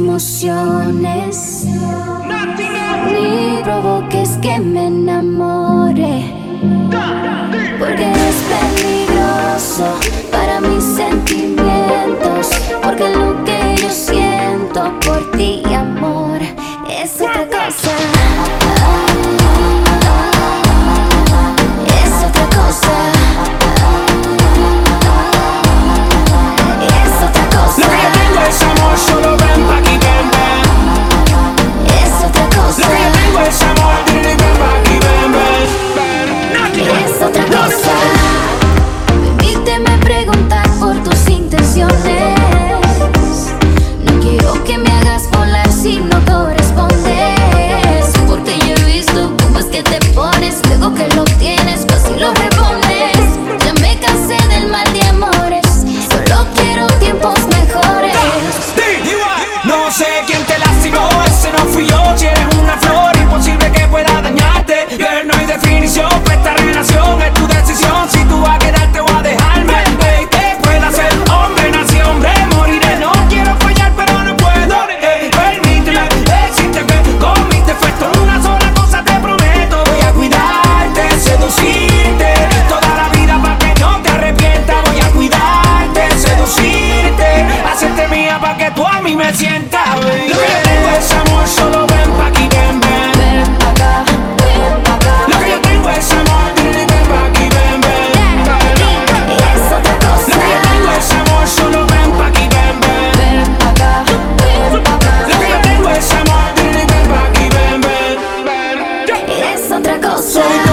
emociones, ni provoques que me enamore, porque es peligroso para mis sentimientos, porque lo que yo siento por ti, amor, es otra cosa. Es otra cosa. Es otra cosa. Lo que yo tengo es amor, solo ven pa' aquí, ven, ven. Es otra cosa. Lo que yo tengo es amor, ven pa' aquí, ven, ven. Es otra cosa. Permíteme preguntar por tus intenciones. No quiero que me hagas volar si no correspondes, porque yo he visto cómo es que te pones, luego que lo tienes fácil lo repones. Ya me cansé del mal de amores, solo quiero tiempos mejores. No sé quién te lastimó, ese no fui yo. Si eres una flor, imposible que pueda dañarte. Pero no hay definición para esta relación, es tu decisión. Si tú vas a quedarte o a dejarme, te pueda ser hombre, nací hombre, moriré. No quiero fallar, pero no puedo. Permíteme decirte que con mis defectos una sola cosa te prometo: voy a cuidarte, seducirte toda la vida para que no te arrepientas. Voy a cuidarte, seducirte, hacerte mía para que tú a mí me sientas. Lo que yo tengo es amor, solo ven pa' aquí, ven, ven. Ven pa' acá, ven pa' acá. Lo que yo tengo es amor, ven pa' aquí, ven, ven. Es otra cosa. Lo que yo tengo es amor, solo ven pa' aquí, ven, ven. Ven pa' acá, ven pa' acá. Lo que yo tengo es amor, ven pa' aquí, ven, ven. Es otra cosa. Soy